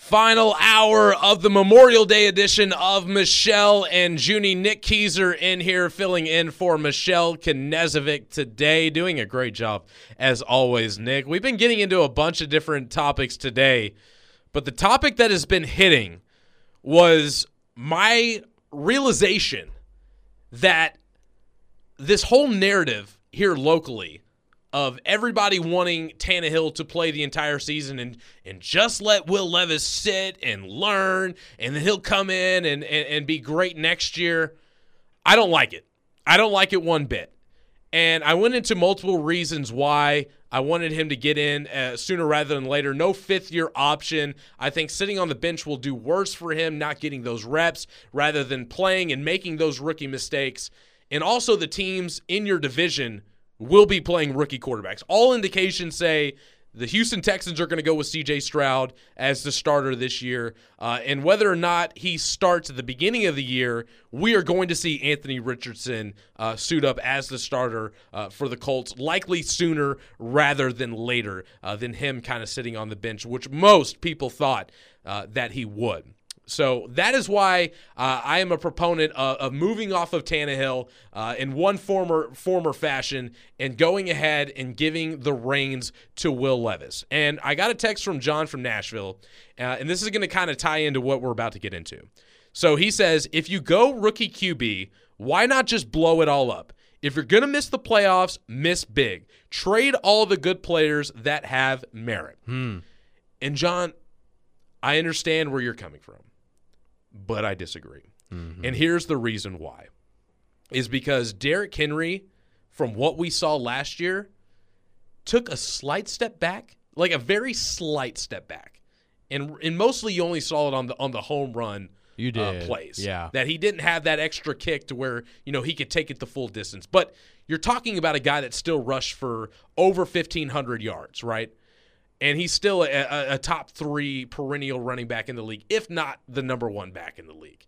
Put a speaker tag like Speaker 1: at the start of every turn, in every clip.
Speaker 1: Final hour of the Memorial Day edition of Michelle and Junie. Nick Keyser in here filling in for Michelle Knezovic today. Doing a great job as always, Nick. We've been getting into a bunch of different topics today, but the topic that has been hitting was my realization that this whole narrative here locally of everybody wanting Tannehill to play the entire season and just let Will Levis sit and learn, and then he'll come in and be great next year. I don't like it. I don't like it one bit. And I went into multiple reasons why I wanted him to get in sooner rather than later. No fifth-year option. I think sitting on the bench will do worse for him, not getting those reps rather than playing and making those rookie mistakes. And also the teams in your division will be playing rookie quarterbacks. All indications say the Houston Texans are going to go with C.J. Stroud as the starter this year. And whether or not he starts at the beginning of the year, we are going to see Anthony Richardson suit up as the starter for the Colts, likely sooner rather than later than him kind of sitting on the bench, which most people thought that he would. So that is why I am a proponent of moving off of Tannehill in one former fashion and going ahead and giving the reins to Will Levis. And I got a text from John from Nashville, and this is going to kind of tie into what we're about to get into. So he says, if you go rookie QB, why not just blow it all up? If you're going to miss the playoffs, miss big. Trade all the good players that have merit. And John, I understand where you're coming from, but I disagree. And here's the reason why. Is because Derrick Henry, from what we saw last year, took a slight step back, like a very slight step back. And mostly you only saw it on the home run plays. Yeah. That he didn't have that extra kick to where, he could take it the full distance. But you're talking about a guy that still rushed for over 1,500 yards, right? And he's still a top 3 perennial running back in the league, if not the number 1 back in the league.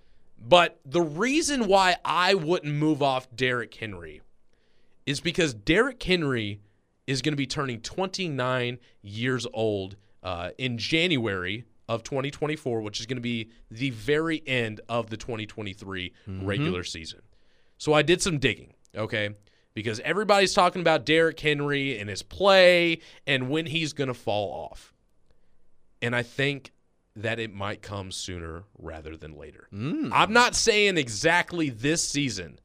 Speaker 1: But the reason why I wouldn't move off Derrick Henry is because Derrick Henry is going to be turning 29 years old in January of 2024, which is going to be the very end of the 2023 regular season. So I did some digging, okay? Because everybody's talking about Derrick Henry and his play and when he's going to fall off. And I think that it might come sooner rather than later. I'm not saying exactly this season,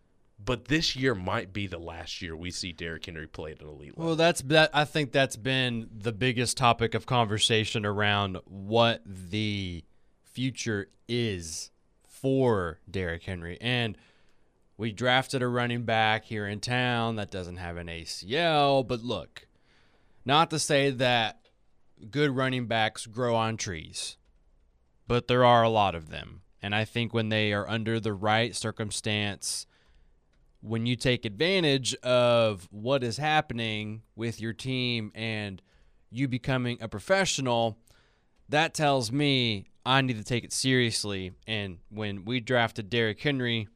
Speaker 1: but this year might be the last year we see Derrick Henry play at an elite level.
Speaker 2: Well, I think that's been the biggest topic of conversation around what the future is for Derrick Henry. And we drafted a running back here in town that doesn't have an ACL. But look, not to say that good running backs grow on trees, but there are a lot of them. And I think when they are under the right circumstance, when you take advantage of what is happening with your team and you becoming a professional, that tells me I need to take it seriously. And when we drafted Derrick Henry,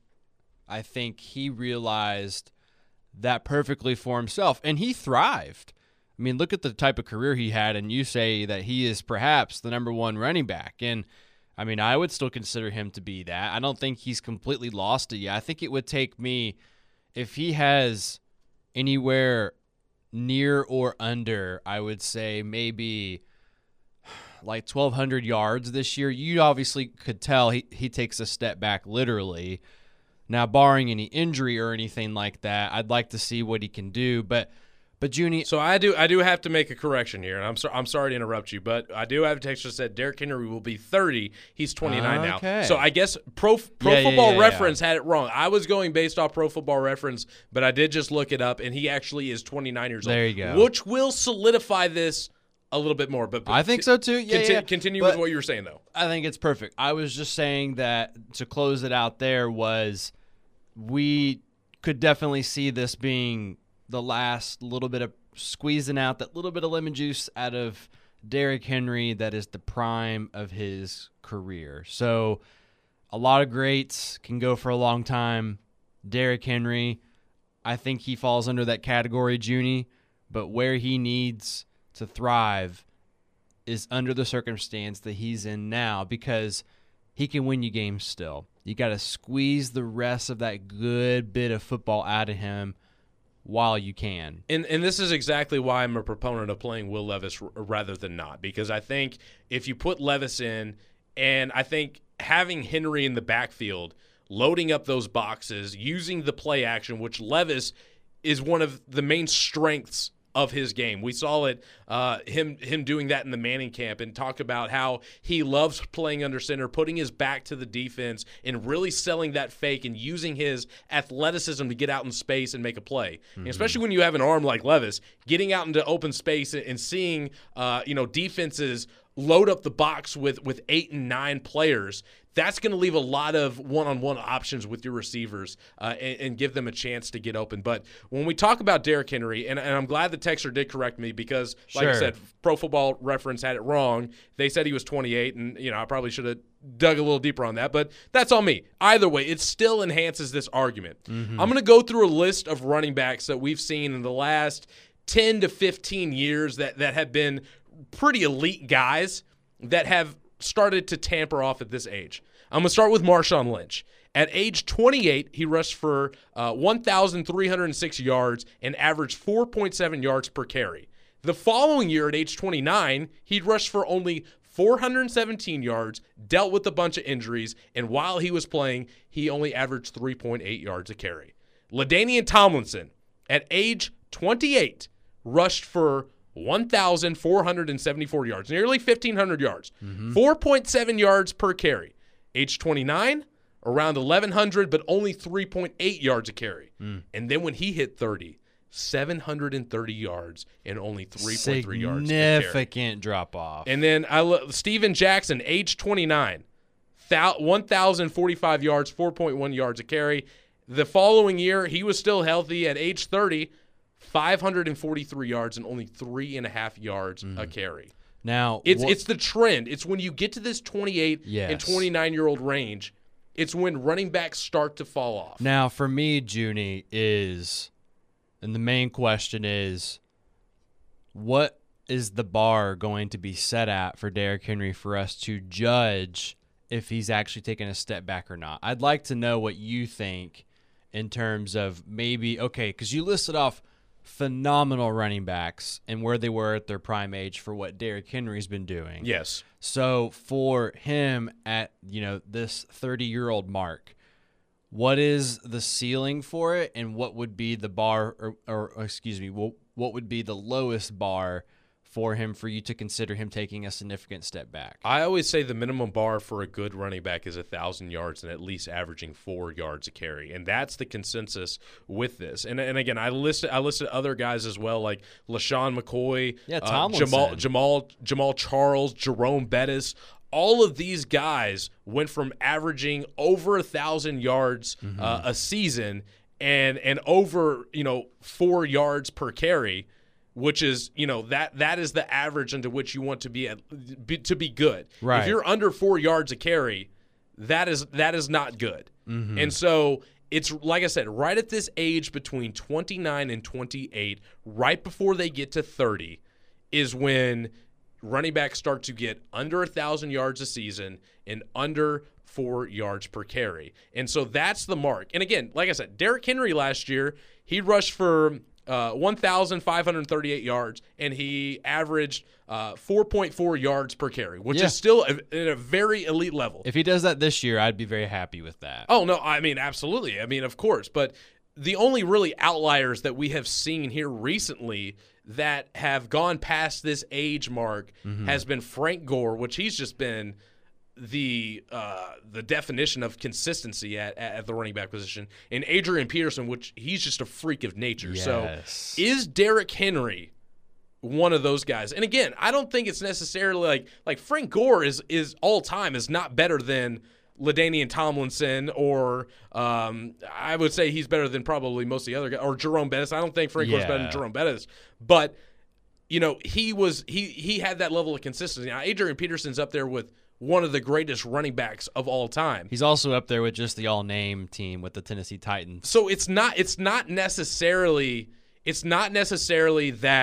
Speaker 2: I think he realized that perfectly for himself, and he thrived. I mean, look at the type of career he had, and you say that he is perhaps the number 1 running back. And, I mean, I would still consider him to be that. I don't think he's completely lost it yet. I think it would take me, if he has anywhere near or under, I would say maybe like 1,200 yards this year. You obviously could tell he takes a step back literally. Now, barring any injury or anything like that, I'd like to see what he can do. But Junie,
Speaker 1: so I do have to make a correction here, and I'm sorry to interrupt you, but I do have a text that said Derrick Henry will be 30. He's 29 now. So I guess Pro Football Reference had it wrong. I was going based off Pro Football Reference, but I did just look it up, and he actually is 29 years old.
Speaker 2: There you go.
Speaker 1: Which will solidify this a little bit more. But
Speaker 2: I think so too.
Speaker 1: Continue with what you were saying, though.
Speaker 2: I think it's perfect. I was just saying that to close it out there was we could definitely see this being the last little bit of squeezing out that little bit of lemon juice out of Derrick Henry that is the prime of his career. So a lot of greats can go for a long time. Derrick Henry, I think he falls under that category, Junie, but where he needs to thrive is under the circumstance that he's in now, because he can win you games still. You got to squeeze the rest of that good bit of football out of him while you can.
Speaker 1: And this is exactly why I'm a proponent of playing Will Levis rather than not, because I think if you put Levis in, and I think having Henry in the backfield, loading up those boxes, using the play action, which Levis is one of the main strengths of his game. We saw it, him doing that in the Manning camp, and talk about how he loves playing under center, putting his back to the defense, and really selling that fake and using his athleticism to get out in space and make a play. And especially when you have an arm like Levis, getting out into open space and seeing defenses load up the box with 8 and 9 players, that's going to leave a lot of one-on-one options with your receivers and give them a chance to get open. But when we talk about Derrick Henry, and I'm glad the texter did correct me, because, like I said, Pro Football Reference had it wrong. They said he was 28, and I probably should have dug a little deeper on that, but that's on me. Either way, it still enhances this argument. I'm going to go through a list of running backs that we've seen in the last 10 to 15 years that have been pretty elite guys that have started to tamper off at this age. I'm going to start with Marshawn Lynch. At age 28, he rushed for 1,306 yards and averaged 4.7 yards per carry. The following year, at age 29, he rushed for only 417 yards, dealt with a bunch of injuries, and while he was playing, he only averaged 3.8 yards a carry. LaDainian Tomlinson, at age 28, rushed for 1,474 yards, nearly 1,500 yards, 4.7 yards per carry. Age 29, around 1,100, but only 3.8 yards a carry. And then when he hit 30, 730 yards and only 3.3 yards a carry.
Speaker 2: Significant drop-off.
Speaker 1: And then Steven Jackson, age 29, 1,045 yards, 4.1 yards a carry. The following year, he was still healthy at age 30, 543 yards and only 3.5 yards a carry.
Speaker 2: Now,
Speaker 1: it's the trend. It's when you get to this 28 and 29-year-old range, it's when running backs start to fall off.
Speaker 2: Now, for me, Junie, and the main question is, what is the bar going to be set at for Derrick Henry for us to judge if he's actually taking a step back or not? I'd like to know what you think in terms of maybe, okay, because you listed off phenomenal running backs and where they were at their prime age for what Derrick Henry's been doing.
Speaker 1: Yes.
Speaker 2: So for him at, this 30-year-old mark, what is the ceiling for it, and what would be the bar, what would be the lowest bar for him for you to consider him taking a significant step back?
Speaker 1: I always say the minimum bar for a good running back is 1,000 yards and at least averaging 4 yards a carry, and that's the consensus with this. And again, I listed other guys as well, like LaShawn McCoy, Jamal Charles, Jerome Bettis. All of these guys went from averaging over 1,000 yards a season and over 4 yards per carry, which is that is the average into which you want to be good.
Speaker 2: Right.
Speaker 1: If you're under 4 yards a carry, that is not good. And so it's, like I said, right at this age between 29 and 28, right before they get to 30, is when running backs start to get under 1,000 yards a season and under 4 yards per carry. And so that's the mark. And again, like I said, Derrick Henry last year, he rushed for 1,538 yards, and he averaged 4.4 yards per carry, which is still at a very elite level.
Speaker 2: If he does that this year, I'd be very happy with that.
Speaker 1: Oh, no, I mean, absolutely. I mean, of course. But the only really outliers that we have seen here recently that have gone past this age mark has been Frank Gore, which he's just been the definition of consistency at the running back position, and Adrian Peterson, which he's just a freak of nature.
Speaker 2: Yes.
Speaker 1: So is Derrick Henry one of those guys? And again, I don't think it's necessarily like Frank Gore is all time is not better than LaDainian Tomlinson, or I would say he's better than probably most of the other guys, or Jerome Bettis. I don't think Frank Gore's better than Jerome Bettis, but he had that level of consistency. Now, Adrian Peterson's up there with one of the greatest running backs of all time.
Speaker 2: He's also up there with just the all-name team with the Tennessee Titans.
Speaker 1: So it's not necessarily that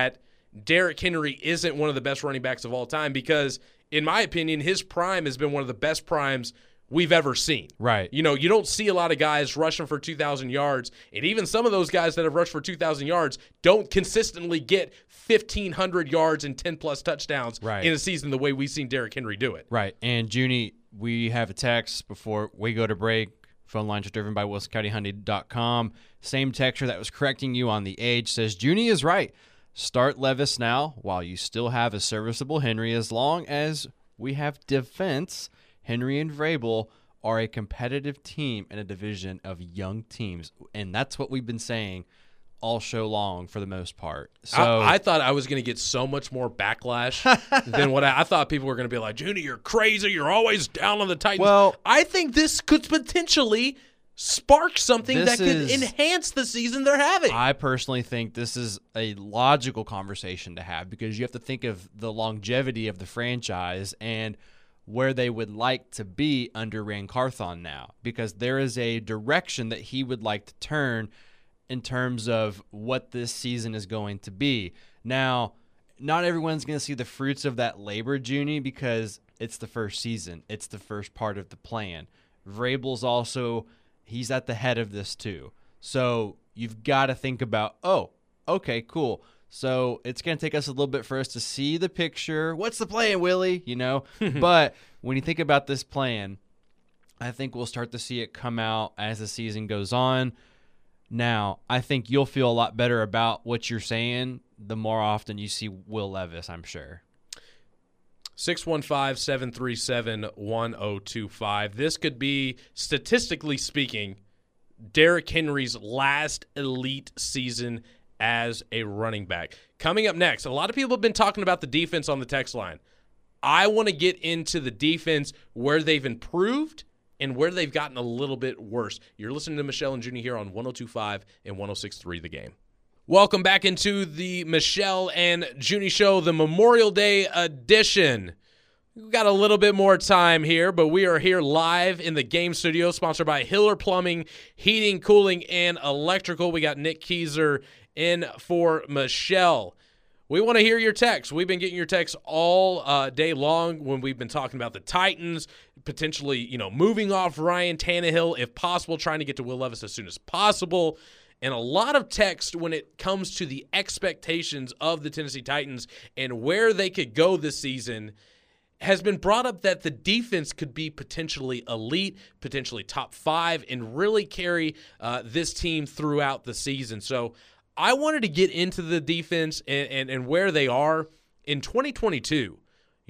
Speaker 1: Derrick Henry isn't one of the best running backs of all time because, in my opinion, his prime has been one of the best primes we've ever seen.
Speaker 2: Right.
Speaker 1: You don't see a lot of guys rushing for 2,000 yards, and even some of those guys that have rushed for 2,000 yards don't consistently get 1,500 yards and 10-plus touchdowns in a season the way we've seen Derrick Henry do it.
Speaker 2: Right. And, Junie, we have a text before we go to break. Phone lines are driven by WilsonCountyHunting.com. Same texter that was correcting you on the age says, Junie is right. Start Levis now while you still have a serviceable Henry. As long as we have defense, Henry and Vrabel are a competitive team in a division of young teams. And that's what we've been saying all show long for the most part. So
Speaker 1: I thought I was going to get so much more backlash than what I thought people were going to be like, Junie, you're crazy. You're always down on the Titans.
Speaker 2: Well,
Speaker 1: I think this could potentially spark something that could enhance the season they're having.
Speaker 2: I personally think this is a logical conversation to have because you have to think of the longevity of the franchise and where they would like to be under Ran Carthon now, because there is a direction that he would like to turn in terms of what this season is going to be. Now, not everyone's going to see the fruits of that labor, Junie, because it's the first season. It's the first part of the plan. Vrabel's also, he's at the head of this too. So you've got to think about, oh, okay, cool. So it's going to take us a little bit for us to see the picture. What's the plan, Willie? But when you think about this plan, I think we'll start to see it come out as the season goes on. Now, I think you'll feel a lot better about what you're saying the more often you see Will Levis, I'm sure.
Speaker 1: 615-737-1025. This could be, statistically speaking, Derrick Henry's last elite season as a running back. Coming up next, a lot of people have been talking about the defense on the text line. I want to get into the defense, where they've improved and where they've gotten a little bit worse. You're listening to Michelle and Junie here on 102.5 and 106.3 The Game. Welcome back into the Michelle and Junie Show, the Memorial Day edition. We've got a little bit more time here, but we are here live in the Game studio, sponsored by Hiller Plumbing, Heating, Cooling, and Electrical. We got Nick Keyser in for Michelle. We want to hear your texts. We've been getting your texts all day long when we've been talking about the Titans, potentially, moving off Ryan Tannehill, if possible, trying to get to Will Levis as soon as possible. And a lot of text when it comes to the expectations of the Tennessee Titans and where they could go this season has been brought up that the defense could be potentially elite, potentially top 5, and really carry this team throughout the season. So I wanted to get into the defense and where they are in 2022.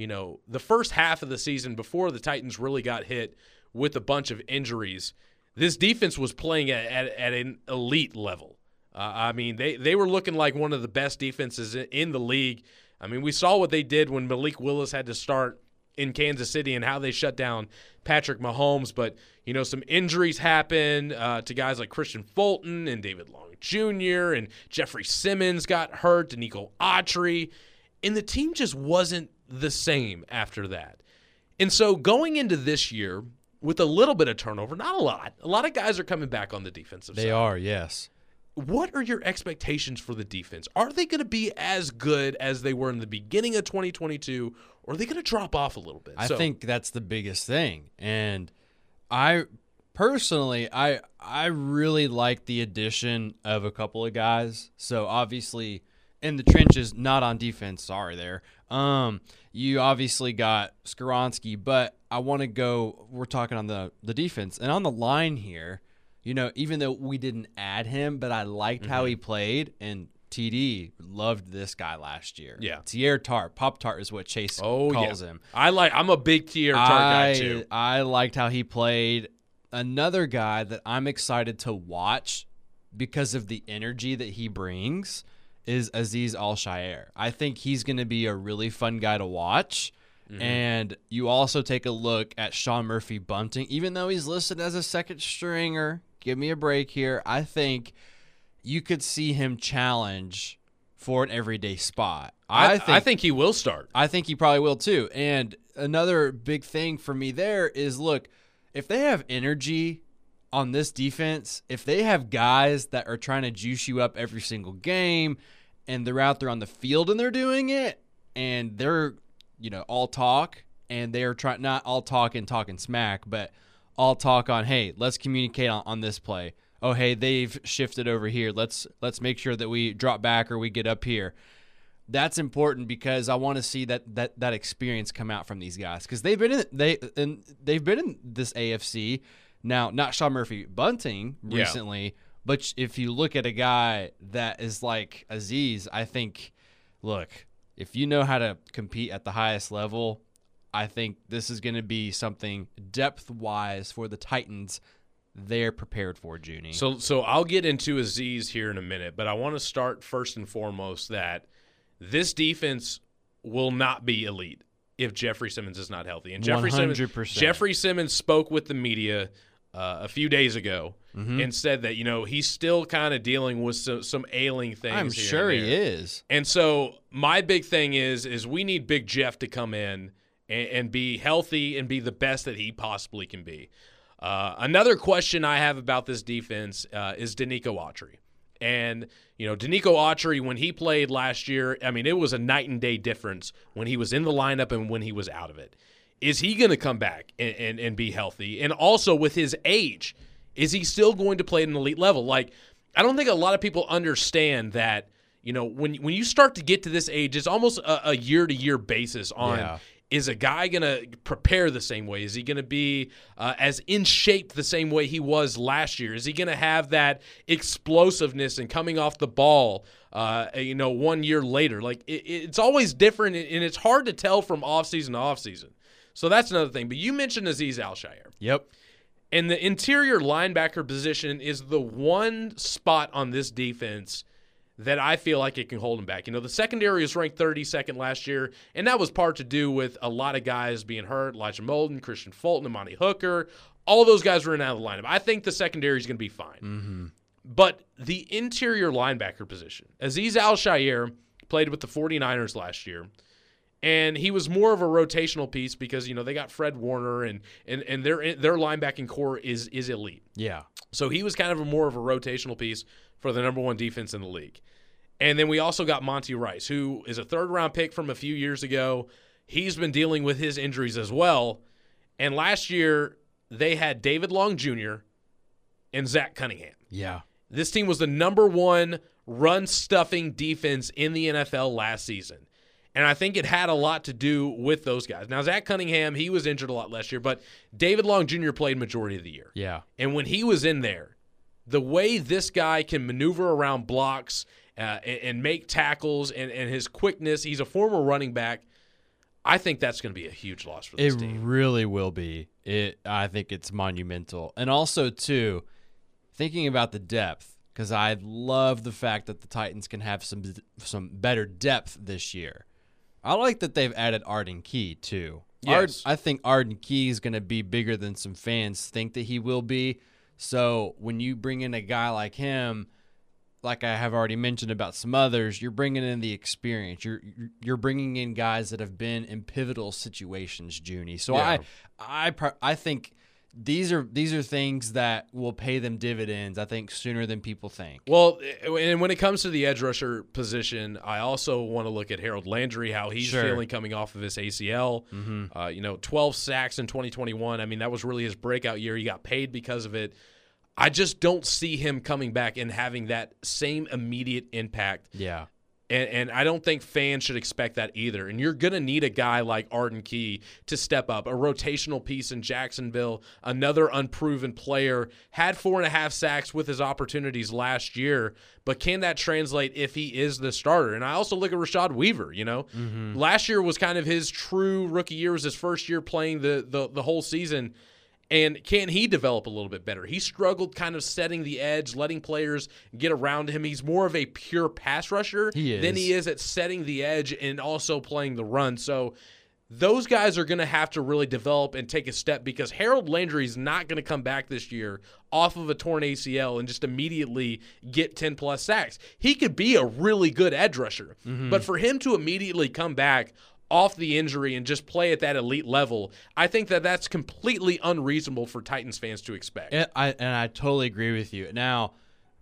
Speaker 1: The first half of the season before the Titans really got hit with a bunch of injuries, this defense was playing at an elite level. They were looking like one of the best defenses in the league. We saw what they did when Malik Willis had to start in Kansas City and how they shut down Patrick Mahomes. But, some injuries happened to guys like Christian Fulton and David Long Jr. and Jeffrey Simmons got hurt, Danico Autry, and the team just wasn't the same after that. And so going into this year with a little bit of turnover, not a lot of guys are coming back on the defensive side.
Speaker 2: They are, yes.
Speaker 1: What are your expectations for the defense? Are they going to be as good as they were in the beginning of 2022, or are they going to drop off a little bit?
Speaker 2: I think that's the biggest thing. And I personally really like the addition of a couple of guys. So obviously in the trenches, not on defense, sorry there. You obviously got Skoronski, but I want to go, we're talking on the defense. And on the line here, even though we didn't add him, but I liked how he played, and TD loved this guy last year.
Speaker 1: Yeah.
Speaker 2: Teair Tart, Pop-Tart is what Chase calls him.
Speaker 1: I'm a big Teair Tart guy too.
Speaker 2: I liked how he played. Another guy that I'm excited to watch because of the energy that he brings is Azeez Al-Shaair. I think he's going to be a really fun guy to watch. Mm-hmm. And you also take a look at Sean Murphy-Bunting. Even though he's listed as a second stringer, give me a break here, I think you could see him challenge for an everyday spot.
Speaker 1: I think he will start.
Speaker 2: I think he probably will too. And another big thing for me there is, look, if they have energy on this defense, if they have guys that are trying to juice you up every single game and they're out there on the field and they're doing it, and they're, all talk, and they're trying, not all talk and talking smack, but all talk on, hey, let's communicate on this play. Oh, hey, they've shifted over here. Let's make sure that we drop back or we get up here. That's important because I want to see that experience come out from these guys, because they've been in this AFC now. Not Sean Murphy Bunting recently, but if you look at a guy that is like Azeez, I think, look, if you know how to compete at the highest level, I think this is going to be something depth-wise for the Titans they're prepared for, Junie.
Speaker 1: So I'll get into Azeez here in a minute, but I want to start first and foremost that this defense will not be elite if Jeffrey Simmons is not healthy. And Jeffrey
Speaker 2: 100%.
Speaker 1: Jeffrey Simmons spoke with the media a few days ago and said that, he's still kind of dealing with some ailing things.
Speaker 2: I'm sure he is.
Speaker 1: And so my big thing is we need Big Jeff to come in and be healthy and be the best that he possibly can be. Another question I have about this defense is Danico Autry. And, Danico Autry, when he played last year, it was a night and day difference when he was in the lineup and when he was out of it. Is he going to come back and be healthy? And also with his age, is he still going to play at an elite level? Like, I don't think a lot of people understand that, when you start to get to this age, it's almost a year-to-year basis on is a guy going to prepare the same way? Is he going to be as in shape the same way he was last year? Is he going to have that explosiveness and coming off the ball, 1 year later? Like, it's always different, and it's hard to tell from offseason to offseason. So that's another thing. But you mentioned Azeez Al-Shaair.
Speaker 2: Yep.
Speaker 1: And the interior linebacker position is the one spot on this defense that I feel like it can hold him back. The secondary was ranked 32nd last year, and that was part to do with a lot of guys being hurt. Elijah Molden, Christian Fulton, Amani Hooker, all those guys were in and out of the lineup. I think the secondary is going to be fine.
Speaker 2: Mm-hmm.
Speaker 1: But the interior linebacker position, Azeez Al-Shaair played with the 49ers last year, and he was more of a rotational piece because, they got Fred Warner, and their linebacking core is elite.
Speaker 2: Yeah.
Speaker 1: So he was kind of more of a rotational piece for the number one defense in the league. And then we also got Monty Rice, who is a third-round pick from a few years ago. He's been dealing with his injuries as well. And last year, they had David Long Jr. and Zach Cunningham.
Speaker 2: Yeah.
Speaker 1: This team was the number one run-stuffing defense in the NFL last season. And I think it had a lot to do with those guys. Now, Zach Cunningham, he was injured a lot last year, but David Long Jr. played majority of the year.
Speaker 2: Yeah.
Speaker 1: And when he was in there, the way this guy can maneuver around blocks and make tackles and his quickness, he's a former running back, I think that's going to be a huge loss for this team.
Speaker 2: It really will be. I think it's monumental. And also, too, thinking about the depth, because I love the fact that the Titans can have some better depth this year. I like that they've added Arden Key, too.
Speaker 1: Yes.
Speaker 2: I think Arden Key is going to be bigger than some fans think that he will be. So when you bring in a guy like him, like I have already mentioned about some others, you're bringing in the experience. You're bringing in guys that have been in pivotal situations, Junie. So
Speaker 1: Yeah.
Speaker 2: I think these are things that will pay them dividends, I think, sooner than people think.
Speaker 1: Well, and when it comes to the edge rusher position, I also want to look at Harold Landry, how he's feeling coming off of his ACL.
Speaker 2: Mm-hmm.
Speaker 1: 12 sacks in 2021. That was really his breakout year. He got paid because of it. I just don't see him coming back and having that same immediate impact.
Speaker 2: Yeah.
Speaker 1: And I don't think fans should expect that either. And you're going to need a guy like Arden Key to step up, a rotational piece in Jacksonville, another unproven player, had 4.5 sacks with his opportunities last year, but can that translate if he is the starter? And I also look at Rashad Weaver, Last year was kind of his true rookie year. It was his first year playing the whole season. And can he develop a little bit better? He struggled kind of setting the edge, letting players get around him. He's more of a pure pass rusher than he is at setting the edge and also playing the run. So those guys are going to have to really develop and take a step, because Harold Landry is not going to come back this year off of a torn ACL and just immediately get 10-plus sacks. He could be a really good edge rusher, but for him to immediately come back off the injury and just play at that elite level, I think that's completely unreasonable for Titans fans to expect.
Speaker 2: I totally agree with you. Now,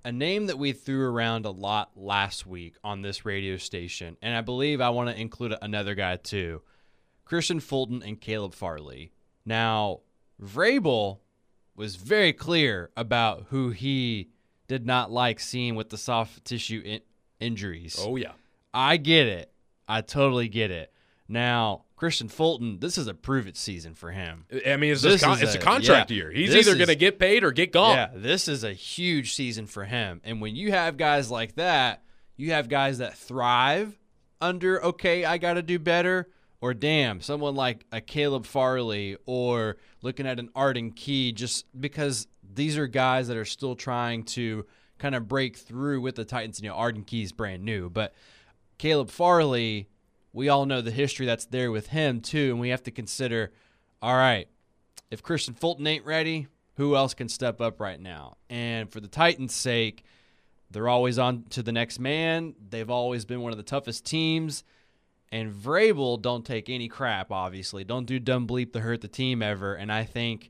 Speaker 2: a name that we threw around a lot last week on this radio station, and I believe I want to include another guy too, Christian Fulton and Caleb Farley. Now, Vrabel was very clear about who he did not like seeing with the soft tissue injuries.
Speaker 1: Oh, yeah.
Speaker 2: I get it. I totally get it. Now, Christian Fulton, this is a prove-it season for him.
Speaker 1: I mean, it's a contract year. He's either going to get paid or get gone.
Speaker 2: Yeah, this is a huge season for him. And when you have guys like that, you have guys that thrive under, okay, I got to do better, or damn, someone like a Caleb Farley or looking at an Arden Key, just because these are guys that are still trying to kind of break through with the Titans. You know, Arden Key's brand new, but Caleb Farley, we all know the history that's there with him too, and we have to consider, all right, if Christian Fulton ain't ready, who else can step up right now? And for the Titans' sake, they're always on to the next man. They've always been one of the toughest teams. And Vrabel don't take any crap, obviously. Don't do dumb bleep to hurt the team ever. And I think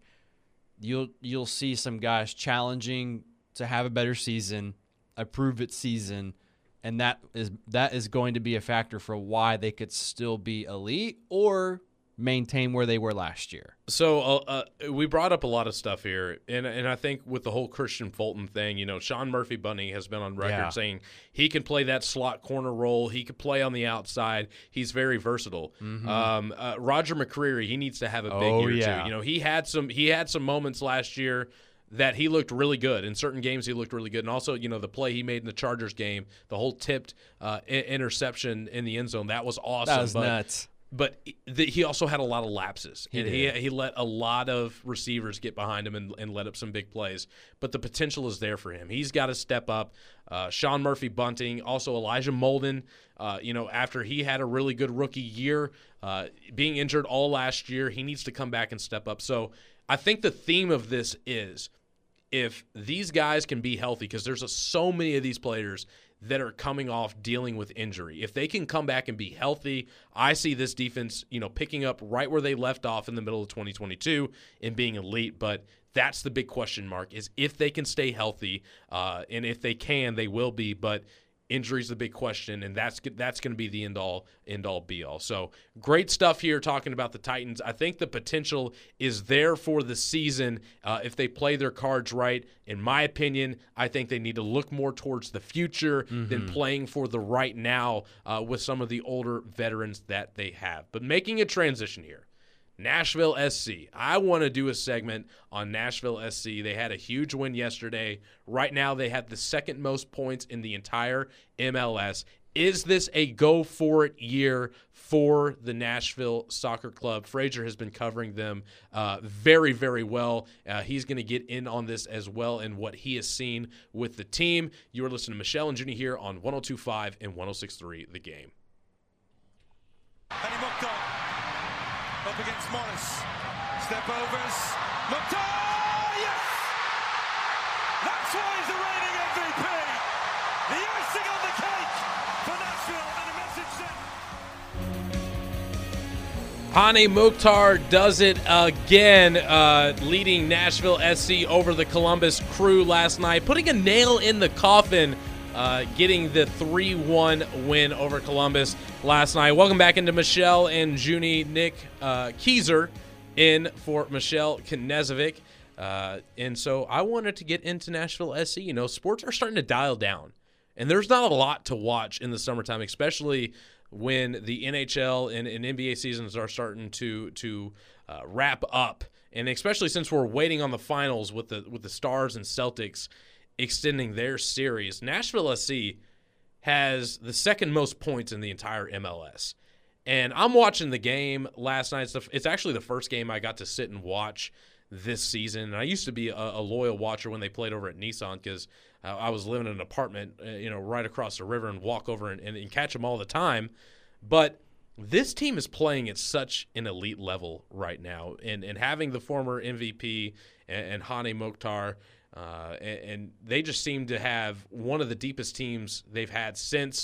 Speaker 2: you'll see some guys challenging to have a better season, a prove-it season, and that is going to be a factor for why they could still be elite or maintain where they were last year.
Speaker 1: So we brought up a lot of stuff here, and I think with the whole Christian Fulton thing, you know, Sean Murphy-Bunting has been on record saying he can play that slot corner role. He could play on the outside. He's very versatile. Mm-hmm. Roger McCreary, he needs to have a big year too. You know, he had some moments last year that he looked really good. In certain games, he looked really good. And also, you know, the play he made in the Chargers game, the whole tipped interception in the end zone, that was awesome.
Speaker 2: That was nuts.
Speaker 1: But he also had a lot of lapses. He let a lot of receivers get behind him and let up some big plays. But the potential is there for him. He's got to step up. Sean Murphy-Bunting, also Elijah Molden, you know, after he had a really good rookie year, being injured all last year, he needs to come back and step up. So I think the theme of this is if these guys can be healthy, because there's so many of these players that are coming off dealing with injury. If they can come back and be healthy, I see this defense, you know, picking up right where they left off in the middle of 2022 and being elite. But that's the big question mark, is if they can stay healthy, and if they can, they will be. But injury's the big question, and that's going to be the end-all, be-all. So great stuff here talking about the Titans. I think the potential is there for the season if they play their cards right. In my opinion, I think they need to look more towards the future than playing for the right now with some of the older veterans that they have. But making a transition here, Nashville SC. I want to do a segment on Nashville SC. They had a huge win yesterday. Right now, they have the second most points in the entire MLS. Is this a go-for-it year for the Nashville Soccer Club? Frazier has been covering them very, very well. He's going to get in on this as well and what he has seen with the team. You are listening to Michelle and Junie here on 102.5 and 106.3 The Game.
Speaker 3: Up against Morris. Step overs. Mukhtar! Yes! That's why he's the reigning MVP. The icing on the cake for Nashville, and a message sent.
Speaker 1: Hany Mukhtar does it again, leading Nashville SC over the Columbus Crew last night, putting a nail in the coffin, getting the 3-1 win over Columbus last night. Welcome back into Michelle and Junie. Nick Keyser in for Michelle Knezovic. And so I wanted to get into Nashville SC. You know, sports are starting to dial down, and there's not a lot to watch in the summertime, especially when the NHL and NBA seasons are starting to wrap up, and especially since we're waiting on the finals with the Stars and Celtics extending their series. Nashville SC has the second most points in the entire MLS. And I'm watching the game last night. It's actually the first game I got to sit and watch this season. And I used to be a loyal watcher when they played over at Nissan because I was living in an apartment, right across the river and walk over and catch them all the time. But this team is playing at such an elite level right now. And having the former MVP and Hany Mukhtar, and they just seem to have one of the deepest teams they've had since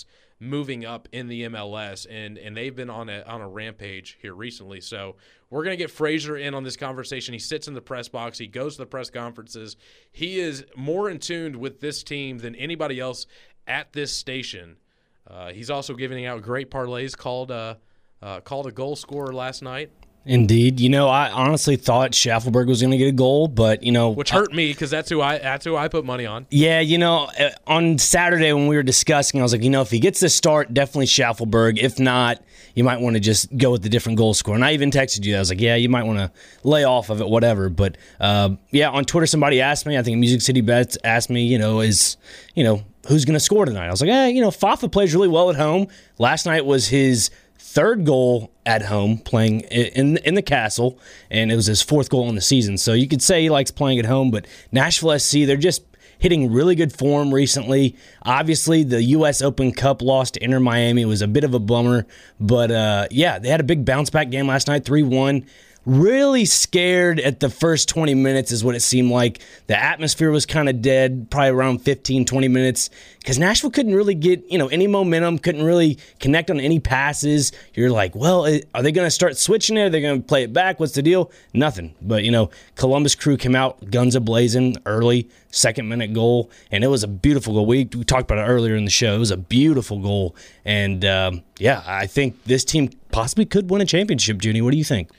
Speaker 1: moving up in the MLS, and they've been on a rampage here recently. So we're going to get Frazier in on this conversation. He sits in the press box. He goes to the press conferences. He is more in tune with this team than anybody else at this station. He's also giving out great parlays. Called a goal scorer last night.
Speaker 4: Indeed. I honestly thought Schaffelberg was going to get a goal, but,
Speaker 1: Which hurt me because that's who I put money on.
Speaker 4: Yeah, on Saturday when we were discussing, I was like, if he gets the start, definitely Schaffelberg. If not, you might want to just go with the different goal scorer. And I even texted you. I was like, yeah, you might want to lay off of it, whatever. But, on Twitter somebody asked me, I think Music City Bets asked me, who's going to score tonight? I was like, Fafa plays really well at home. Last night was his third goal at home, playing in the Castle, and it was his fourth goal in the season. So you could say he likes playing at home, but Nashville SC, they're just hitting really good form recently. Obviously, the U.S. Open Cup loss to Inter Miami was a bit of a bummer, but they had a big bounce-back game last night, 3-1. Really scared at the first 20 minutes is what it seemed like. The atmosphere was kind of dead, probably around 15, 20 minutes, because Nashville couldn't really get any momentum, couldn't really connect on any passes. You're like, well, are they going to start switching it? Are they going to play it back? What's the deal? Nothing. But, Columbus Crew came out guns a-blazing early, second-minute goal, and it was a beautiful goal. We talked about it earlier in the show. It was a beautiful goal. And, I think this team possibly could win a championship, Junie. What do you think?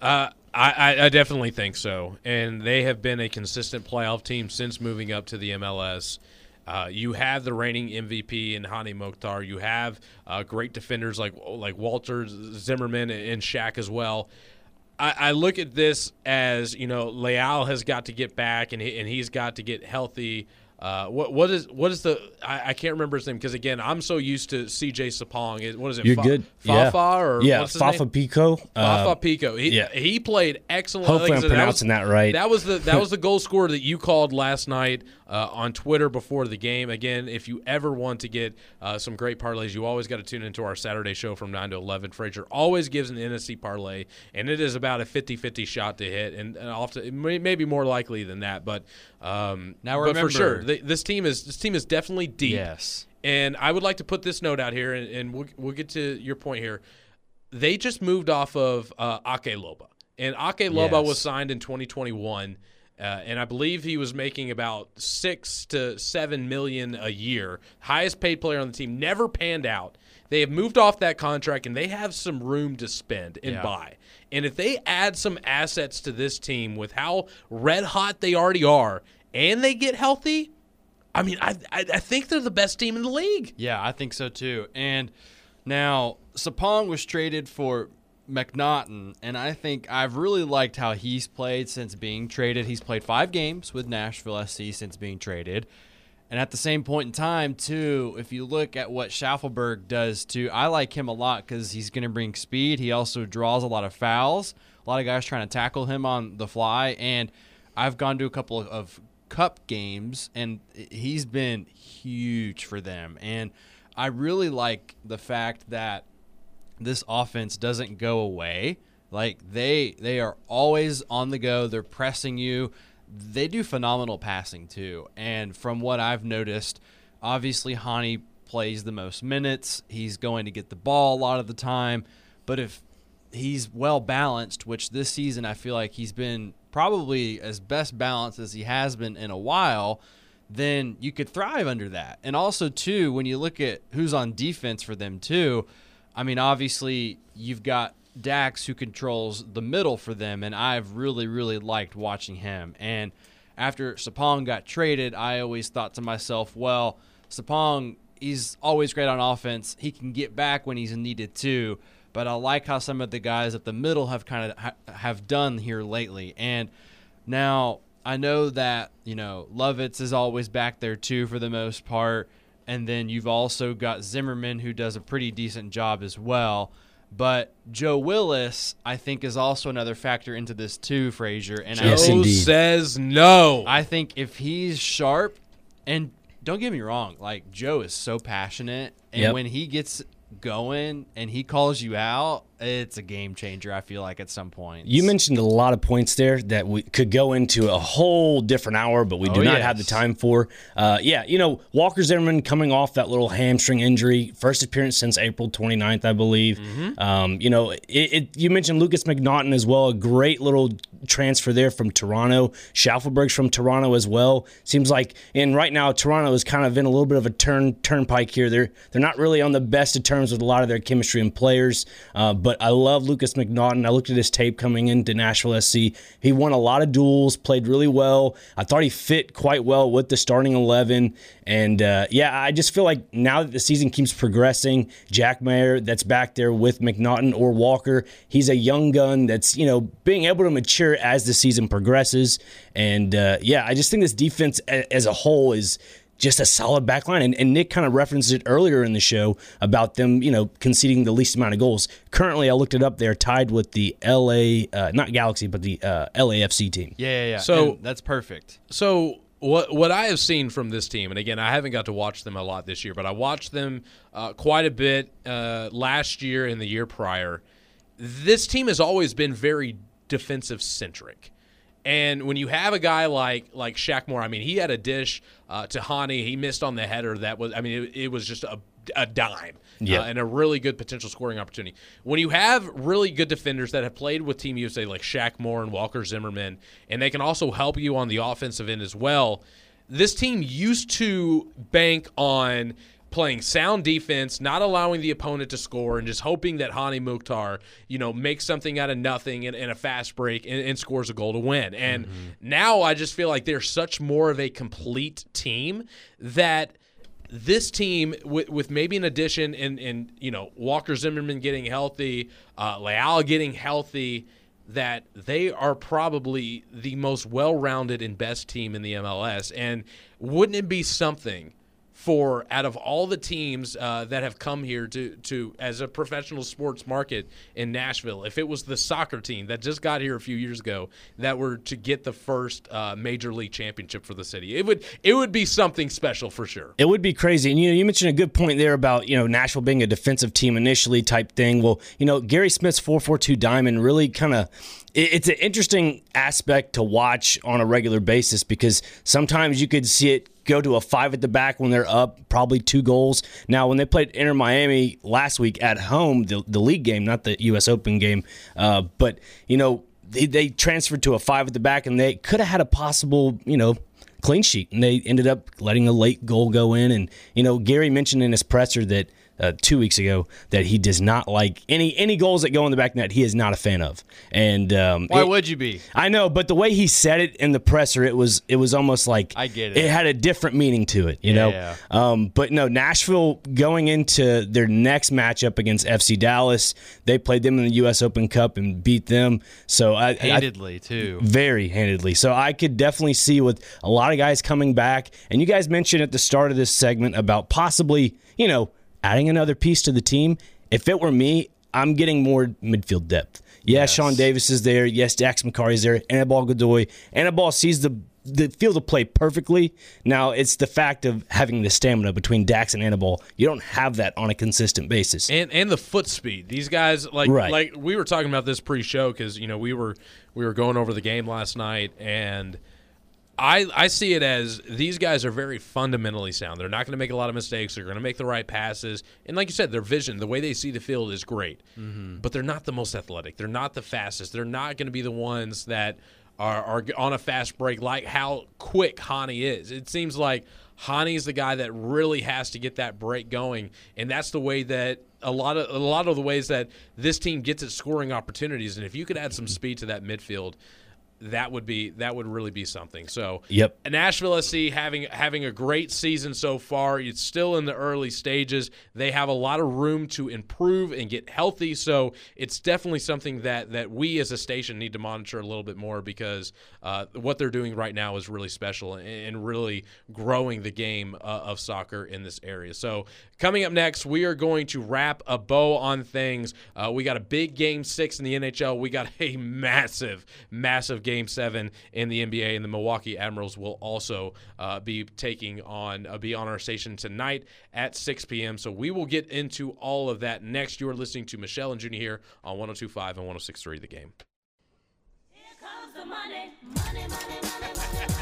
Speaker 1: I definitely think so, and they have been a consistent playoff team since moving up to the MLS. You have the reigning MVP in Hani Mokhtar. You have great defenders like Walter Zimmerman and Shaq as well. I look at this as Leal has got to get back, and he's got to get healthy. What is the I can't remember his name because again I'm so used to CJ Sapong. What is it?
Speaker 4: You're good.
Speaker 1: Fafa or what's his
Speaker 4: Fafa
Speaker 1: name?
Speaker 4: Pico.
Speaker 1: Fafa Pico. He played excellent.
Speaker 4: Hopefully I'm pronouncing that right.
Speaker 1: That was the goal scorer that you called last night on Twitter before the game. Again, if you ever want to get some great parlays, you always got to tune into our Saturday show from 9 to 11. Frazier always gives an NSC parlay, and it is about a 50-50 shot to hit, and often maybe more likely than that. But
Speaker 2: now
Speaker 1: but for sure, this team is definitely deep.
Speaker 2: Yes.
Speaker 1: And I would like to put this note out here, and we'll get to your point here. They just moved off of Ake Loba, and Ake Loba was signed in 2021, and I believe he was making about $6 to $7 million a year. Highest paid player on the team, never panned out. They have moved off that contract, and they have some room to spend and buy. And if they add some assets to this team with how red hot they already are, and they get healthy, I mean, I think they're the best team in the league.
Speaker 2: Yeah, I think so too. And now Sapong was traded for McNaughton, and I think I've really liked how he's played since being traded. He's played 5 games with Nashville SC since being traded. And at the same point in time, too, if you look at what Schaffelberg does, too, I like him a lot because he's going to bring speed. He also draws a lot of fouls. A lot of guys trying to tackle him on the fly. And I've gone to a couple of Cup games, and he's been huge for them. And I really like the fact that this offense doesn't go away. Like, they are always on the go. They're pressing you. They do phenomenal passing, too. And from what I've noticed, obviously Hani plays the most minutes. He's going to get the ball a lot of the time. But if he's well-balanced, which this season I feel like he's been probably as best balanced as he has been in a while, then you could thrive under that. And also, too, when you look at who's on defense for them, too, I mean, obviously you've got Dax who controls the middle for them, and I've really, really liked watching him. And after Sapong got traded, I always thought to myself, well, Sapong, he's always great on offense. He can get back when he's needed to. But I like how some of the guys at the middle have kind of have done here lately. And now I know that, Lovitz is always back there too for the most part. And then you've also got Zimmerman who does a pretty decent job as well. But Joe Willis, I think, is also another factor into this too, Frazier. And
Speaker 1: Joe says no.
Speaker 2: I think if he's sharp, and don't get me wrong, like Joe is so passionate. And when he gets going and he calls you out, it's a game changer, I feel like, at some point.
Speaker 4: You mentioned a lot of points there that we could go into a whole different hour, but we do not have the time for. Walker Zimmerman coming off that little hamstring injury, first appearance since April 29th, I believe. You mentioned Lucas McNaughton as well, a great little transfer there from Toronto. Schaufelberg's from Toronto as well. Seems like, and right now Toronto is kind of in a little bit of a turnpike here. They're not really on the best of terms with a lot of their chemistry and players, but I love Lucas McNaughton. I looked at his tape coming into Nashville SC. He won a lot of duels, played really well. I thought he fit quite well with the starting 11. And, I just feel like now that the season keeps progressing, Jack Mayer that's back there with McNaughton or Walker, he's a young gun that's, being able to mature as the season progresses. And, I just think this defense as a whole is just a solid back line. And Nick kind of referenced it earlier in the show about them, conceding the least amount of goals. Currently, I looked it up. They're tied with the LA, not Galaxy, but the LAFC team.
Speaker 2: Yeah.
Speaker 1: So
Speaker 2: and that's perfect.
Speaker 1: So what I have seen from this team, and again, I haven't got to watch them a lot this year, but I watched them quite a bit last year and the year prior. This team has always been very defensive-centric. And when you have a guy like Shaq Moore, he had a dish to Hani. He missed on the header. That was, it was just a dime and a really good potential scoring opportunity. When you have really good defenders that have played with Team USA like Shaq Moore and Walker Zimmerman, and they can also help you on the offensive end as well, this team used to bank on playing sound defense, not allowing the opponent to score, and just hoping that Hani Mukhtar, makes something out of nothing in a fast break and scores a goal to win. And now I just feel like they're such more of a complete team that this team, with maybe an addition in Walker Zimmerman getting healthy, Leal getting healthy, that they are probably the most well-rounded and best team in the MLS. And wouldn't it be something for, out of all the teams that have come here to as a professional sports market in Nashville, if it was the soccer team that just got here a few years ago that were to get the first major league championship for the city, it would be something special for sure.
Speaker 4: It would be crazy. And you mentioned a good point there about Nashville being a defensive team initially type thing. Well, Gary Smith's 4-4-2 diamond really kind of, it's an interesting aspect to watch on a regular basis, because sometimes you could see it go to a 5 at the back when they're up probably 2 goals. Now, when they played Inter Miami last week at home, the league game, not the U.S. Open game, but they transferred to a 5 at the back, and they could have had a possible clean sheet, and they ended up letting a late goal go in. And Gary mentioned in his presser that 2 weeks ago that he does not like any goals that go in the back net. He is not a fan of. And
Speaker 2: why would you be?
Speaker 4: I know, but the way he said it in the presser, it was almost like
Speaker 2: I get it.
Speaker 4: It had a different meaning to it, you know.
Speaker 2: Yeah.
Speaker 4: But no, Nashville going into their next matchup against FC Dallas, they played them in the U.S. Open Cup and beat them. So
Speaker 2: handedly too,
Speaker 4: very handedly. So I could definitely see with a lot of guys coming back, and you guys mentioned at the start of this segment about possibly adding another piece to the team. If it were me, I'm getting more midfield depth. Yes, Sean Davis is there. Yes, Dax McCarty is there. Anibal Godoy. Anibal sees the field of play perfectly. Now, it's the fact of having the stamina between Dax and Anibal. You don't have that on a consistent basis.
Speaker 1: And the foot speed. These guys, like we were talking about this pre-show because, we were going over the game last night, and I see it as these guys are very fundamentally sound. They're not going to make a lot of mistakes. They're going to make the right passes. And like you said, their vision, the way they see the field is great. Mm-hmm. But they're not the most athletic. They're not the fastest. They're not going to be the ones that are on a fast break like how quick Hani is. It seems like Hani is the guy that really has to get that break going. And that's the way that a lot of the ways that this team gets its scoring opportunities. And if you could add some speed to that midfield, that would really be something. So, Nashville SC having a great season so far. It's still in the early stages. They have a lot of room to improve and get healthy. So it's definitely something that we as a station need to monitor a little bit more, because what they're doing right now is really special and really growing the game of soccer in this area. So coming up next, we are going to wrap a bow on things. We got a big Game 6 in the NHL. We got a massive game Game 7 in the NBA, and the Milwaukee Admirals will also be on our station tonight at 6 p.m. So we will get into all of that next. You are listening to Michelle and Junie here on 102.5 and 106.3 The Game.
Speaker 5: Here comes the money, money, money, money, money.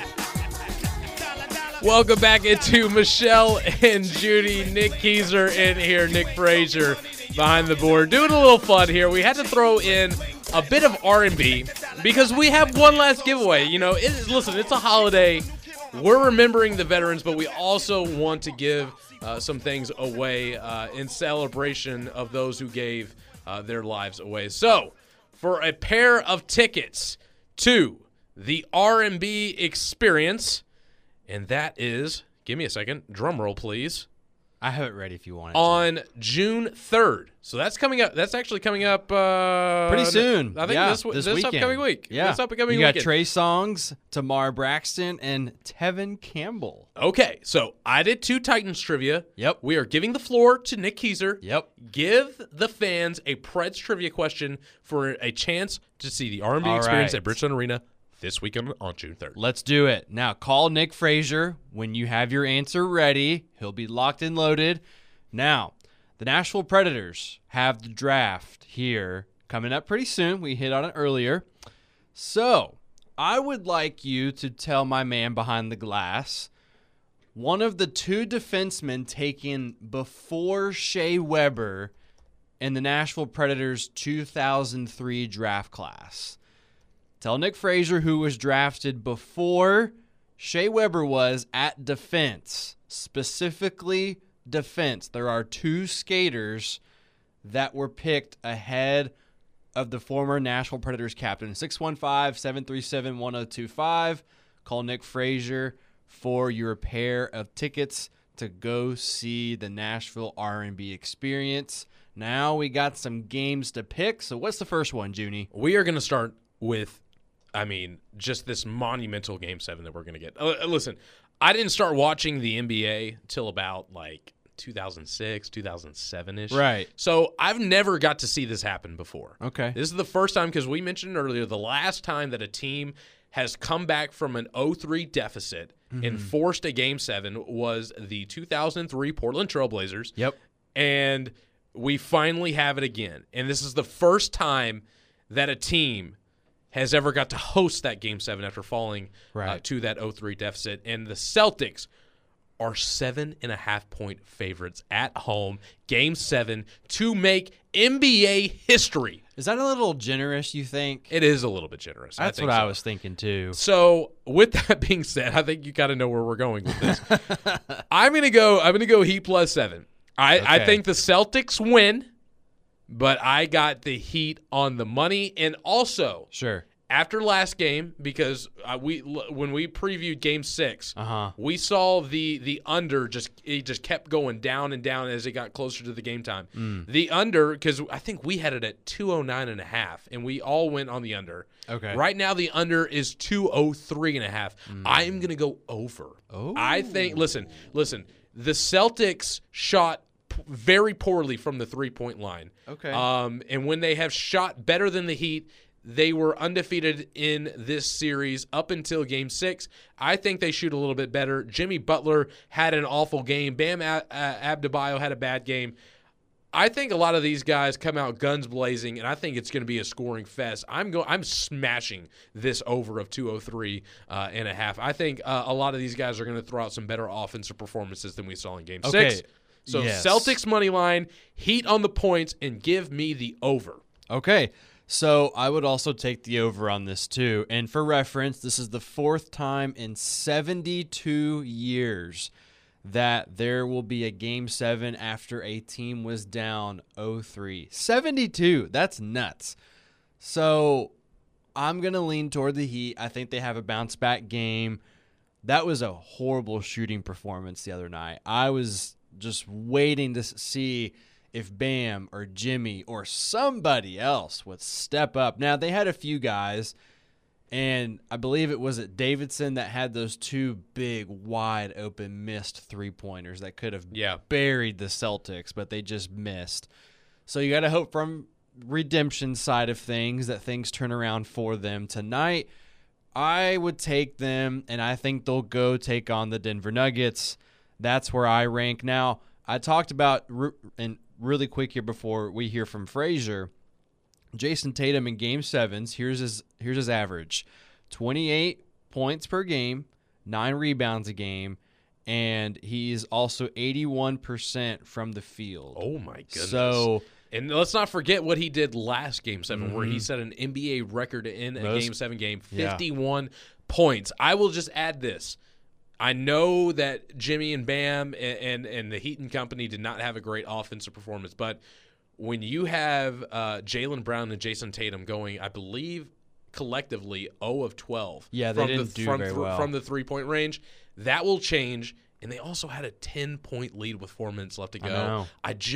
Speaker 1: Welcome back into Michelle and Junie. Nick Keyser in here, Nick Frazier behind the board. Doing a little fun here. We had to throw in a bit of R&B because we have one last giveaway. Listen, it's a holiday. We're remembering the veterans, but we also want to give some things away in celebration of those who gave their lives away. So, for a pair of tickets to the R&B Experience, and that is, give me a second, drum roll, please.
Speaker 2: I have it ready if you want it.
Speaker 1: On June 3rd. So that's coming up. That's actually coming up
Speaker 2: pretty soon.
Speaker 1: I think this
Speaker 2: weekend.
Speaker 1: upcoming week.
Speaker 2: Yeah.
Speaker 1: This upcoming
Speaker 2: you got
Speaker 1: weekend.
Speaker 2: Trey Songz, Tamar Braxton, and Tevin Campbell.
Speaker 1: Okay, so I did 2 Titans trivia.
Speaker 2: Yep.
Speaker 1: We are giving the floor to Nick Keyser.
Speaker 2: Yep.
Speaker 1: Give the fans a Preds trivia question for a chance to see the R&B
Speaker 2: All
Speaker 1: Experience
Speaker 2: right.
Speaker 1: at Bridgestone Arena this weekend on June 3rd.
Speaker 2: Let's do it. Now, call Nick Frazier when you have your answer ready. He'll be locked and loaded. Now, the Nashville Predators have the draft here coming up pretty soon. We hit on it earlier. So, I would like you to tell my man behind the glass one of the 2 defensemen taken before Shea Weber in the Nashville Predators 2003 draft class. Tell Nick Frazier who was drafted before Shea Weber was at defense, specifically defense. There are 2 skaters that were picked ahead of the former Nashville Predators captain. 615-737-1025. Call Nick Frazier for your pair of tickets to go see the Nashville R&B Experience. Now we got some games to pick. So what's the first one, Junie?
Speaker 1: We are going to start with, just this monumental Game 7 that we're going to get. Listen, I didn't start watching the NBA till about 2006, 2007-ish.
Speaker 2: Right.
Speaker 1: So I've never got to see this happen before.
Speaker 2: Okay.
Speaker 1: This is the first time, because we mentioned earlier, the last time that a team has come back from an 0-3 deficit and forced a Game 7 was the 2003 Portland Trailblazers.
Speaker 2: Yep.
Speaker 1: And we finally have it again. And this is the first time that a team has ever got to host that Game 7 after falling to that 0-3 deficit. And the Celtics are 7.5-point favorites at home, Game 7, to make NBA history.
Speaker 2: Is that a little generous, you think?
Speaker 1: It is a little bit generous.
Speaker 2: That's what I was thinking, too.
Speaker 1: So, with that being said, I think you got to know where we're going with this. I'm gonna go Heat plus 7. I think the Celtics win, but I got the Heat on the money, and also
Speaker 2: Sure.
Speaker 1: after last game, because when we previewed Game 6,
Speaker 2: Uh-huh.
Speaker 1: we saw the under just kept going down and down as it got closer to the game time. The under, because I think we had it at 209.5, and we all went on the under.
Speaker 2: Okay.
Speaker 1: Right now the under is 203.5. I am gonna go over.
Speaker 2: Oh.
Speaker 1: I think. Listen. The Celtics shot very poorly from the 3-point line.
Speaker 2: Okay.
Speaker 1: And when they have shot better than the Heat, they were undefeated in this series up until Game 6. I think they shoot a little bit better. Jimmy Butler had an awful game. Bam Adebayo had a bad game. I think a lot of these guys come out guns blazing, and I think it's going to be a scoring fest. I'm smashing this over of 203.5. I think a lot of these guys are going to throw out some better offensive performances than we saw in Game 6. So
Speaker 2: Yes.
Speaker 1: Celtics money line, Heat on the points, and give me the over.
Speaker 2: Okay. So I would also take the over on this too. And for reference, this is the 4th time in 72 years that there will be a Game 7 after a team was down 0-3. 72. That's nuts. So I'm going to lean toward the Heat. I think they have a bounce back game. That was a horrible shooting performance the other night. I was just waiting to see if Bam or Jimmy or somebody else would step up. Now, they had a few guys, and I believe it was Davidson that had those 2 big, wide-open missed three-pointers that could have buried the Celtics, but they just missed. So you got to hope from redemption side of things, that things turn around for them tonight, I would take them, and I think they'll go take on the Denver Nuggets. That's where I rank. Now, I talked about, and really quick here before we hear from Frazier, Jason Tatum in Game 7s, here's his average. 28 points per game, 9 rebounds a game, and he's also 81% from the field.
Speaker 1: Oh, my goodness.
Speaker 2: So,
Speaker 1: and let's not forget what he did last Game 7, where he set an NBA record in a Game 7 game, 51 points. I will just add this. I know that Jimmy and Bam and the Heat and company did not have a great offensive performance, but when you have Jaylen Brown and Jason Tatum going, I believe, collectively 0 of 12
Speaker 2: yeah, they didn't do very well
Speaker 1: from the three-point range, that will change. And they also had a 10-point lead with 4 minutes left to go.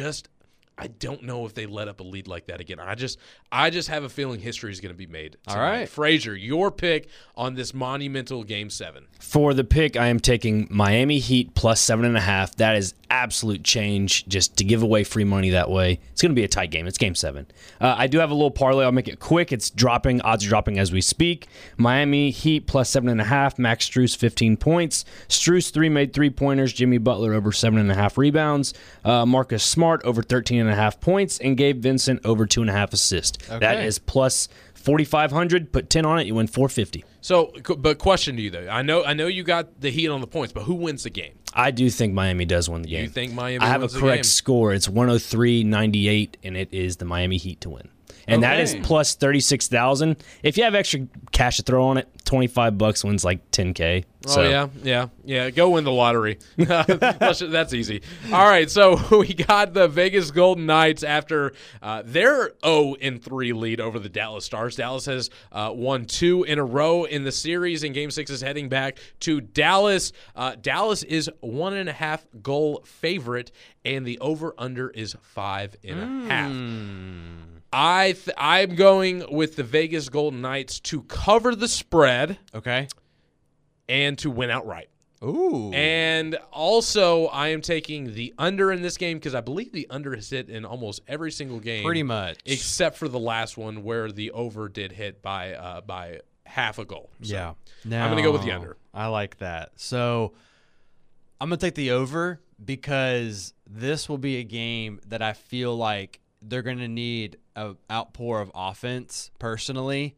Speaker 1: I don't know if they let up a lead like that again. I just have a feeling history is going to be made tonight.
Speaker 2: All right.
Speaker 1: Frazier, your pick on this monumental Game 7.
Speaker 4: For the pick, I am taking Miami Heat plus 7.5. That is absolute change, just to give away free money that way. It's going to be a tight game. It's Game 7. I do have a little parlay. I'll make it quick. It's dropping. Odds are dropping as we speak. Miami Heat plus 7.5. Max Strus, 15 points. Strus, 3 made 3-pointers. Jimmy Butler over 7.5 rebounds. Marcus Smart over 13.5 points. And Gabe Vincent over 2.5 assists.
Speaker 2: Okay.
Speaker 4: That is plus 4,500. Put 10 on it, you win 450.
Speaker 1: So, but question to you, though. I know you got the Heat on the points, but who wins the game?
Speaker 4: I do think Miami does win the game.
Speaker 1: You think Miami
Speaker 4: I have a
Speaker 1: wins the game?
Speaker 4: correct score. It's 103-98, and it is the Miami Heat to win. And that is plus 36,000. If you have extra cash to throw on it, $25 wins like 10K. So.
Speaker 1: Oh, yeah. Go win the lottery. That's easy. All right, so we got the Vegas Golden Knights after their 0-3 lead over the Dallas Stars. Dallas has won 2 in a row in the series, and Game 6 is heading back to Dallas. Dallas is 1.5 goal favorite, and the over-under is 5.5. I'm going with the Vegas Golden Knights to cover the spread.
Speaker 2: Okay.
Speaker 1: And to win outright.
Speaker 2: Ooh.
Speaker 1: And also, I am taking the under in this game because I believe the under has hit in almost every single game.
Speaker 2: Pretty much.
Speaker 1: Except for the last one where the over did hit by half a goal. So
Speaker 2: yeah.
Speaker 1: I'm going to go with the under.
Speaker 2: I like that. So I'm going to take the over because this will be a game that I feel like they're going to need an outpour of offense personally.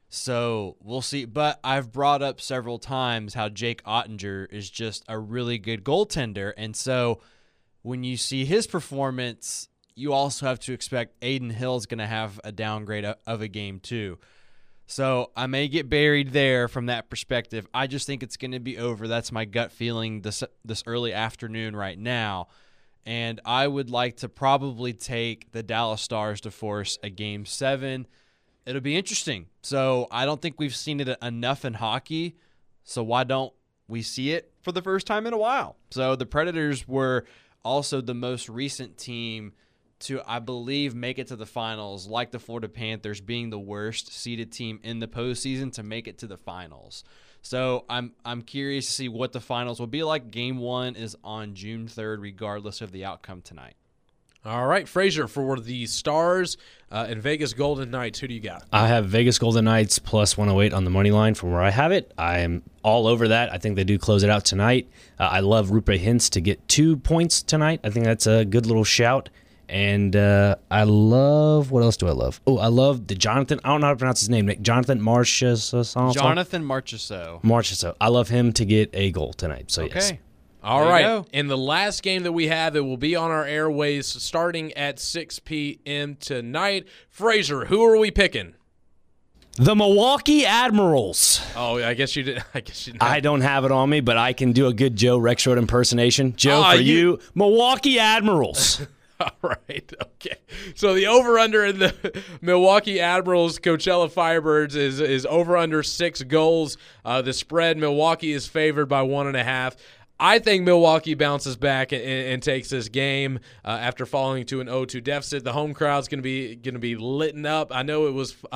Speaker 2: So we'll see. But I've brought up several times how Jake Ottinger is just a really good goaltender. And so when you see his performance, you also have to expect Aiden Hill's going to have a downgrade of a game too. So I may get buried there from that perspective. I just think it's going to be over. That's my gut feeling this early afternoon right now. And I would like to probably take the Dallas Stars to force a Game 7. It'll be interesting. So I don't think we've seen it enough in hockey. So why don't we see it for the first time in a while? So the Predators were also the most recent team to, I believe, make it to the finals, like the Florida Panthers being the worst seeded team in the postseason to make it to the finals. So I'm curious to see what the finals will be like. Game 1 is on June 3rd, regardless of the outcome tonight.
Speaker 1: All right, Frazier, for the Stars and Vegas Golden Knights, who do you got?
Speaker 4: I have Vegas Golden Knights plus 108 on the money line from where I have it. I am all over that. I think they do close it out tonight. I love Roope Hintz to get 2 points tonight. I think that's a good little shout. And I love, what else do I love? Oh, I love the Jonathan, I don't know how to pronounce his name, Jonathan Marchessault.
Speaker 2: Jonathan Marchessault.
Speaker 4: Marchessault. I love him to get a goal tonight. So yes.
Speaker 2: Okay.
Speaker 1: All
Speaker 2: There you
Speaker 1: right.
Speaker 2: go.
Speaker 1: And the last game that we have, it will be on our airways starting at 6 p.m. tonight. Frazier, who are we picking?
Speaker 4: The Milwaukee Admirals.
Speaker 1: Oh, I guess you did.
Speaker 4: I don't have it on me, but I can do a good Joe Rexroad impersonation. Joe,
Speaker 1: Ah,
Speaker 4: for you, Milwaukee Admirals.
Speaker 1: All right. Okay. So the over-under in the Milwaukee Admirals Coachella Firebirds is over-under 6 goals. The spread, Milwaukee is favored by 1.5. I think Milwaukee bounces back and takes this game after falling to an 0-2 deficit. The home crowd's going to be lit up. I know it was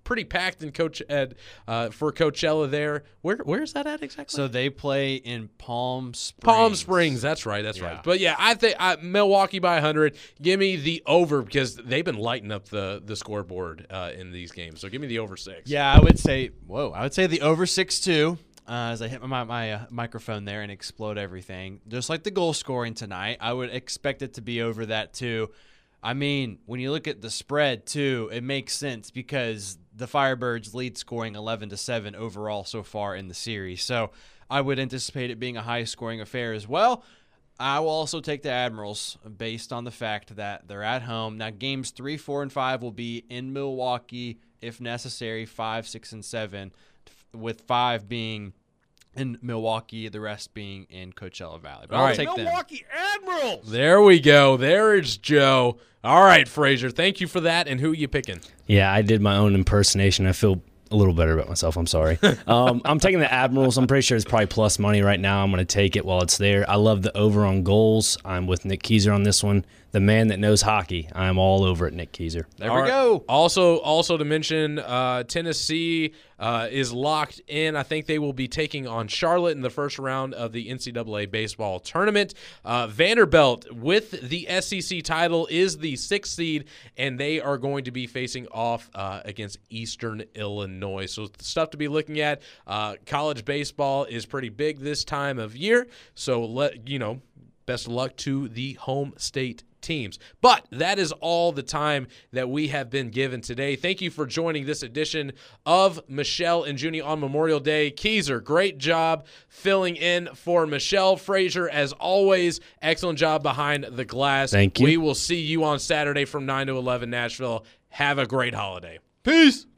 Speaker 1: pretty packed in for Coachella there. Where's that at exactly?
Speaker 2: So they play in Palm Springs.
Speaker 1: Palm Springs. That's right. Right. But yeah, I think Milwaukee by 100. Give me the over because they've been lighting up the scoreboard in these games. So give me the over 6.
Speaker 2: Yeah, I would say the over 6 too. As I hit my microphone there and explode everything, just like the goal scoring tonight, I would expect it to be over that too. I mean, when you look at the spread too, it makes sense because the Firebirds lead scoring 11-7 overall so far in the series. So I would anticipate it being a high-scoring affair as well. I will also take the Admirals based on the fact that they're at home. Now, games 3, 4, and 5 will be in Milwaukee if necessary, 5, 6, and 7, with 5 being in Milwaukee, the rest being in Coachella Valley. But
Speaker 1: All
Speaker 2: I'll
Speaker 1: right.
Speaker 2: take them.
Speaker 3: Milwaukee Admirals.
Speaker 1: There we go. There is Joe. All right, Frazier. Thank you for that. And who are you picking?
Speaker 4: Yeah, I did my own impersonation. I feel a little better about myself. I'm sorry. I'm taking the Admirals. I'm pretty sure it's probably plus money right now. I'm going to take it while it's there. I love the over on goals. I'm with Nick Keyser on this one. The man that knows hockey. I'm all over it, Nick Keyser.
Speaker 2: There we go.
Speaker 1: Also to mention, Tennessee is locked in. I think they will be taking on Charlotte in the first round of the NCAA baseball tournament. Vanderbilt, with the SEC title, is the 6th seed, and they are going to be facing off against Eastern Illinois. So stuff to be looking at. College baseball is pretty big this time of year, so best of luck to the home state teams. But that is all the time that we have been given today. Thank you for joining this edition of Michelle and Junie on Memorial Day. Keyser, great job filling in for Michelle. Frazier, as always, excellent job behind the glass.
Speaker 4: Thank you.
Speaker 1: We will see you on Saturday from 9 to 11 Nashville. Have a great holiday.
Speaker 2: Peace.